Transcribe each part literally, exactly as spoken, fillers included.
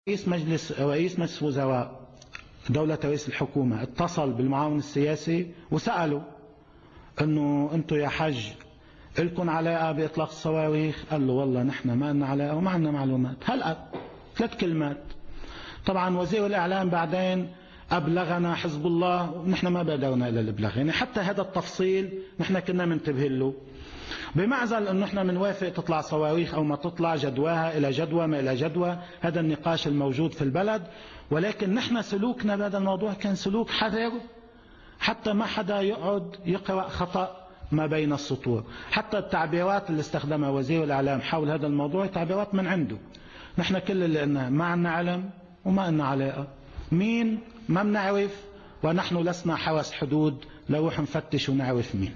رئيس مجلس رئيس مجلس وزراء دولة رئيس الحكومة اتصل بالمعاون السياسي وسأله انه انتم يا حج لكم علاقة باطلاق الصواريخ؟ قال له والله نحن ما لنا علاقة وما عندنا معلومات. هلأ ثلاث كلمات. طبعا وزير الاعلام بعدين ابلغنا حزب الله ونحن ما بادرنا الى الابلاغ، يعني حتى هذا التفصيل نحن كنا منتبه له، بمعزل انه نحن بنوافق تطلع صواريخ او ما تطلع، جدواها الى جدوى ما الى جدوى، هذا النقاش الموجود في البلد. ولكن نحن سلوكنا بهذا الموضوع كان سلوك حذر، حتى ما حدا يقعد يقرأ خطأ ما بين السطور. حتى التعبيرات اللي استخدمها وزير الاعلام حول هذا الموضوع تعبيرات من عنده. نحن كل اللي قلنا ما عندنا علم وما عندنا علاقة، مين ما بنعرف، ونحن لسنا حرس حدود لروح نفتش ونعرف مين.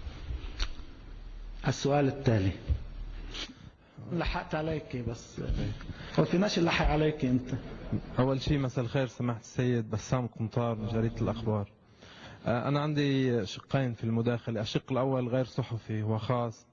السؤال التالي. لحقت عليك بس هو فيناش نلحق عليك انت. اول شيء مساء الخير سماحة السيد بسام قمطار من جريدة الاخبار. انا عندي شقين في المداخلة. الشق الاول غير صحفي وخاص،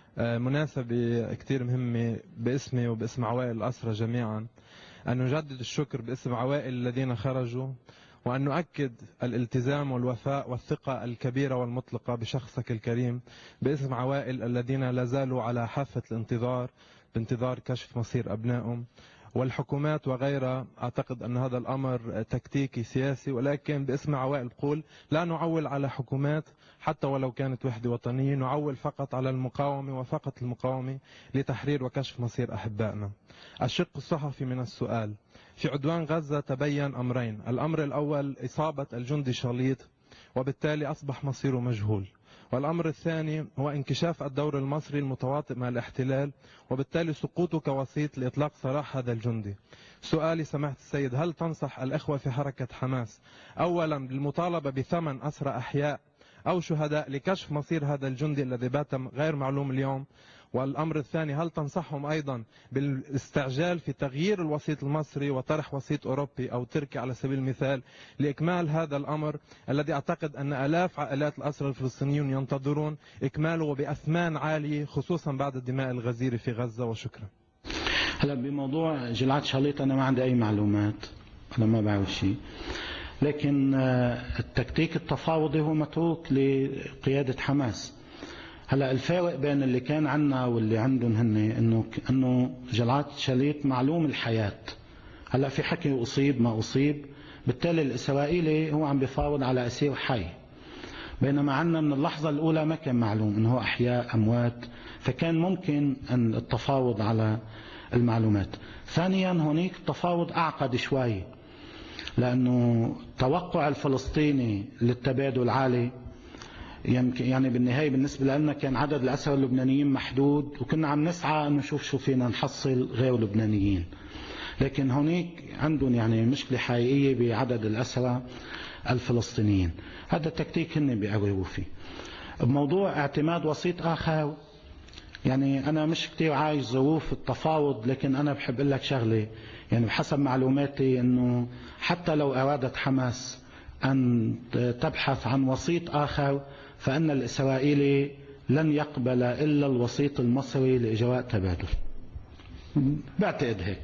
مناسبة كتير مهمة باسمي وباسم عوائل الأسرى جميعا أن نجدد الشكر باسم عوائل الذين خرجوا، وأن نؤكد الالتزام والوفاء والثقة الكبيرة والمطلقة بشخصك الكريم باسم عوائل الذين لا زالوا على حافة الانتظار بانتظار كشف مصير أبنائهم والحكومات وغيرها. أعتقد أن هذا الأمر تكتيكي سياسي، ولكن باسم عوائل قول لا نعول على حكومات حتى ولو كانت وحدة وطنية، نعول فقط على المقاومة وفقط المقاومة لتحرير وكشف مصير أحبائنا. الشق الصحفي من السؤال. في عدوان غزة تبين أمرين. الأمر الأول إصابة الجندي شاليط وبالتالي أصبح مصيره مجهول، والأمر الثاني هو انكشاف الدور المصري المتواطئ مع الاحتلال وبالتالي سقوطه كوسيط لإطلاق سراح هذا الجندي. سؤالي سماحة السيد، هل تنصح الإخوة في حركة حماس أولا بالمطالبة بثمن أسرى أحياء أو شهداء لكشف مصير هذا الجندي الذي بات غير معلوم اليوم؟ والأمر الثاني، هل تنصحهم أيضا بالاستعجال في تغيير الوسيط المصري وطرح وسيط أوروبي أو تركي على سبيل المثال لإكمال هذا الأمر الذي أعتقد أن آلاف عائلات الأسرى الفلسطينيون ينتظرون إكماله وبأثمان عالية خصوصا بعد الدماء الغزيرة في غزة؟ وشكرا. هلا بموضوع جلعاد شاليط أنا ما عندي أي معلومات، أنا ما بعرف شيء، لكن التكتيك التفاوضي هو متروك لقيادة حماس. هلا الفارق بين اللي كان عنا واللي عندهم هن انه انه جلعاد شاليط معلوم الحياة. هلا في حكي اصيب ما اصيب، بالتالي الاسرائيلي هو عم بيفاوض على اسير حي، بينما عنا من اللحظة الاولى ما كان معلوم انه هو احياء اموات، فكان ممكن ان التفاوض على المعلومات. ثانيا هناك التفاوض اعقد شوي، لانه توقع الفلسطيني للتبادل عالي، يعني بالنهاية بالنسبة لنا كان عدد الأسرى اللبنانيين محدود، وكنا عم نسعى أن نشوف شو فينا نحصل غير لبنانيين، لكن هناك عندهم يعني مشكلة حقيقية بعدد الأسرى الفلسطينيين. هذا التكتيك هن بيقرروا فيه. بموضوع اعتماد وسيط آخر، يعني أنا مش كتير عايش ظروف التفاوض، لكن أنا بحب أقول لك شغلة، يعني بحسب معلوماتي أنه حتى لو أرادت حماس أن تبحث عن وسيط آخر فإن الإسرائيلي لن يقبل إلا الوسيط المصري لإجراء تبادل. بعتقد هيك.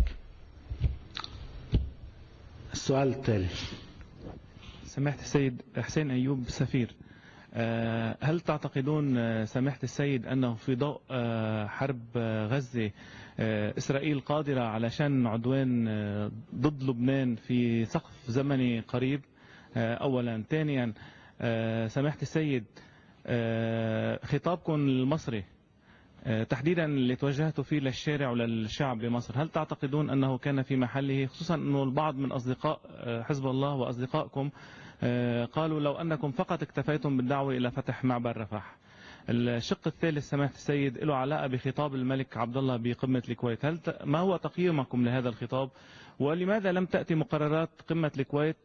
السؤال التالي. سماحة السيد حسين أيوب سفير، هل تعتقدون سماحة السيد أنه في ضوء حرب غزة إسرائيل قادرة على شن عدوان ضد لبنان في سقف زمني قريب؟ أولا. ثانيا سماحة السيد، خطابكم المصري تحديدا اللي توجهتوا فيه للشارع وللشعب بمصر، هل تعتقدون أنه كان في محله، خصوصا أنه البعض من أصدقاء حزب الله وأصدقائكم قالوا لو أنكم فقط اكتفيتم بالدعوة إلى فتح معبر رفح؟ الشق الثالث سماحة السيد له علاقة بخطاب الملك عبد الله بقمة الكويت، هل ت... ما هو تقييمكم لهذا الخطاب؟ ولماذا لم تأتي مقررات قمة الكويت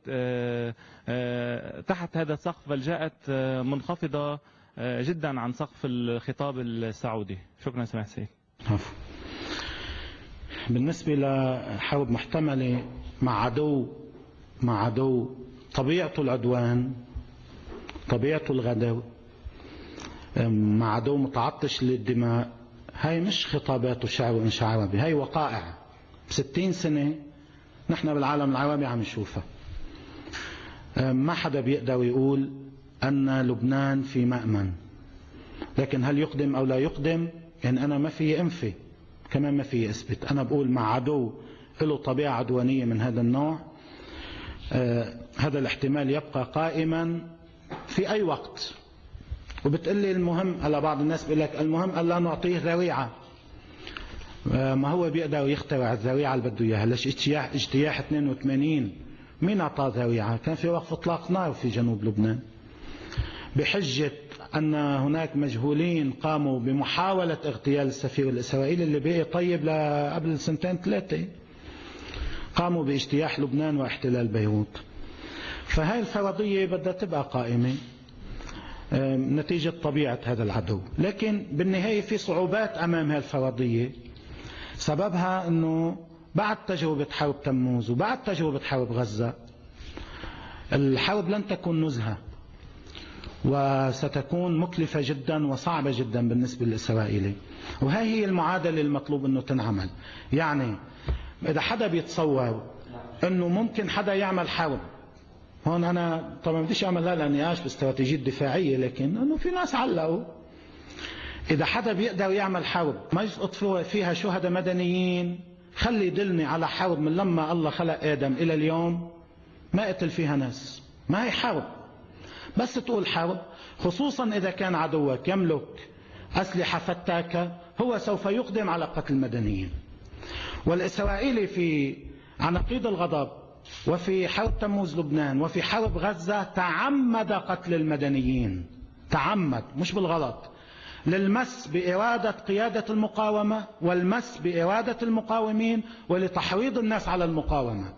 تحت هذا السقف، بل جاءت منخفضة جدا عن سقف الخطاب السعودي؟ شكرا سماحة السيد. بالنسبة لحرب محتملة مع عدو مع عدو طبيعته العدوان، طبيعته الغدر، مع عدو متعطش للدماء، هاي مش خطابات وشعر وإنشاء عربي، هاي وقائع. بستين سنة نحن بالعالم العربي عم نشوفها. ما حدا بيقدر يقول أن لبنان في مأمن، لكن هل يقدم أو لا يقدم؟ يعني أنا ما في أنفي، كمان ما في أثبت. أنا بقول مع عدو له طبيعة عدوانية من هذا النوع، آه هذا الاحتمال يبقى قائما في أي وقت. وبتقلي المهم، هلا بعض الناس بيقول لك المهم ألا نعطيه ذريعة. آه ما هو بيقدر يخترع الذريعة اللي بده إياها. ليش اجتياح اجتياح اثنين وثمانين مين أعطاه ذريعة؟ كان في وقف إطلاق نار في جنوب لبنان بحجة أن هناك مجهولين قاموا بمحاولة اغتيال السفير الإسرائيلي اللي بقي طيب قبل سنتين ثلاثة، قاموا باجتياح لبنان واحتلال بيروت. فهاي الفرضية بدها تبقى قائمة نتيجة طبيعة هذا العدو. لكن بالنهاية في صعوبات أمام هاي الفرضية، سببها أنه بعد تجربة حرب تموز وبعد تجربة حرب غزة الحرب لن تكون نزهة، وستكون مكلفة جدا وصعبة جدا بالنسبة للإسرائيلي. وهي هي المعادلة المطلوب أنه تنعمل. يعني إذا حدا بيتصور أنه ممكن حدا يعمل حرب، هون أنا طبعا بديش أعمل هلا نقاش باستراتيجية دفاعية، لكن أنه في ناس علقوا إذا حدا بيقدر يعمل حرب ما يسقط فيها شهداء مدنيين، خلي يدلني على حرب من لما الله خلق آدم إلى اليوم ما قتل فيها ناس. ما هي حرب، بس تقول حرب، خصوصا إذا كان عدوك يملك أسلحة فتاكة هو سوف يقدم على قتل المدنيين. والإسرائيلي في عناقيد الغضب وفي حرب تموز لبنان وفي حرب غزة تعمد قتل المدنيين، تعمد مش بالغلط، للمس بإرادة قيادة المقاومة والمس بإرادة المقاومين ولتحريض الناس على المقاومة.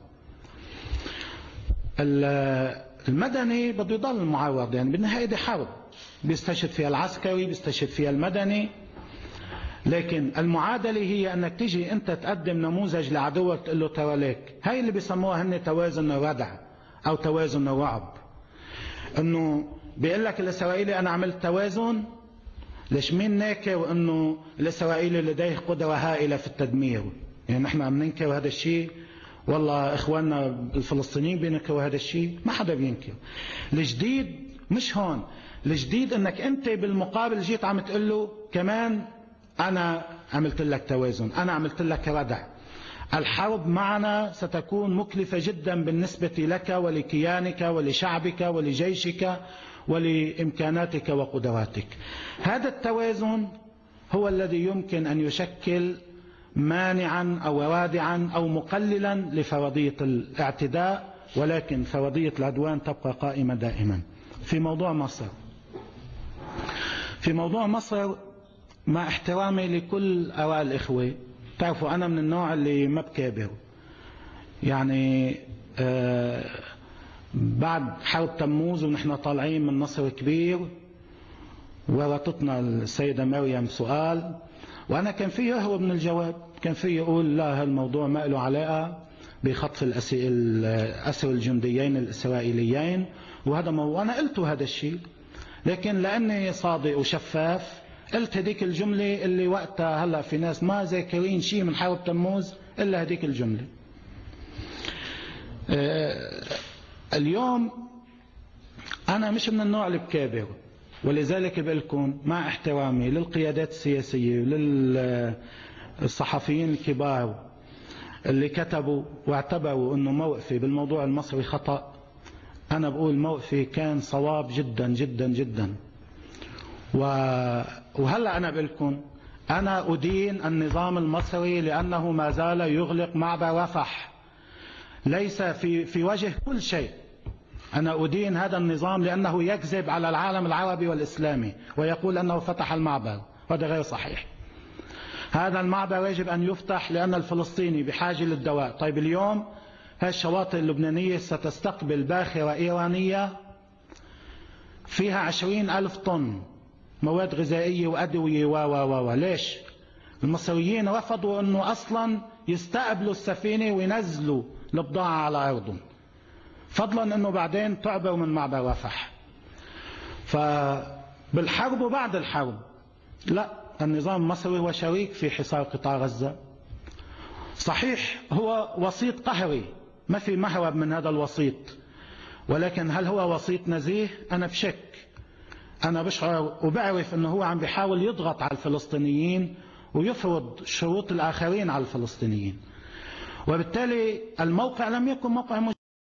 المدني بده يضل معرض، يعني بالنهاية دي حرب بيستشهد فيها العسكري بيستشهد فيها المدني. لكن المعادلة هي أنك تيجي أنت تقدم نموذج لعدوك تقول له ترى ليك، هاي اللي بيسموها هن توازن الردع أو توازن الرعب. أنه بيقول لك الإسرائيلي أنا عملت توازن، ليش مين ناكر وأنه الإسرائيلي لديه قدرة هائلة في التدمير؟ يعني نحن عم ننكر هذا الشيء، والله إخواننا الفلسطينيين بينكروا هذا الشيء، ما حدا بينكر. الجديد مش هون، الجديد أنك أنت بالمقابل جيت عم تقول له كمان أنا عملت لك توازن، أنا عملت لك ردع. الحرب معنا ستكون مكلفة جدا بالنسبة لك ولكيانك ولشعبك ولجيشك ولإمكاناتك وقدراتك. هذا التوازن هو الذي يمكن أن يشكل مانعا أو رادعا أو مقللا لفرضية الاعتداء، ولكن فرضية العدوان تبقى قائمة دائما. في موضوع مصر، في موضوع مصر مع احترامي لكل آراء الإخوة، تعرفوا أنا من النوع اللي ما بكابر. يعني آه بعد حرب تموز ونحن طالعين من نصر كبير ورطتنا السيدة مريم سؤال، وأنا كان في يهرب من الجواب، كان في يقول لا هالموضوع ما له علاقة بخطف الأسر الجنديين الإسرائيليين، وهذا مو... وأنا قلت هذا الشيء، لكن لأني صادق وشفاف قلت هذيك الجملة اللي وقتها هلأ في ناس ما ذاكرين شيء من حرب تموز إلا هذيك الجملة. آه اليوم أنا مش من النوع اللي بكابر، ولذلك بقولكم مع احترامي للقيادات السياسية وللصحفيين الكبار اللي كتبوا واعتبروا أنه موقفي بالموضوع المصري خطأ، أنا بقول موقفي كان صواب جدا جدا جدا. وهلأ أنا بقولكم أنا أدين النظام المصري لأنه ما زال يغلق معبر رفح، ليس في في وجه كل شيء. أنا أدين هذا النظام لأنه يكذب على العالم العربي والإسلامي ويقول أنه فتح المعبر، وهذا غير صحيح. هذا المعبر يجب أن يفتح لأن الفلسطيني بحاجة للدواء. طيب اليوم هالشواطئ اللبنانية ستستقبل باخرة إيرانية فيها عشرين ألف طن مواد غذائية وأدوية و و و ليش؟ المصريين رفضوا أنه أصلا يستقبلوا السفينة وينزلوا البضاعة على أرضهم، فضلا أنه بعدين تعبر من معبر رفح. فبالحرب وبعد الحرب لا، النظام المصري هو شريك في حصار قطاع غزة. صحيح هو وسيط قهري ما في مهرب من هذا الوسيط. ولكن هل هو وسيط نزيه؟ أنا بشك. أنا بشعر وبعرف أنه هو عم بيحاول يضغط على الفلسطينيين ويفرض شروط الآخرين على الفلسطينيين، وبالتالي الموقع لم يكن موقع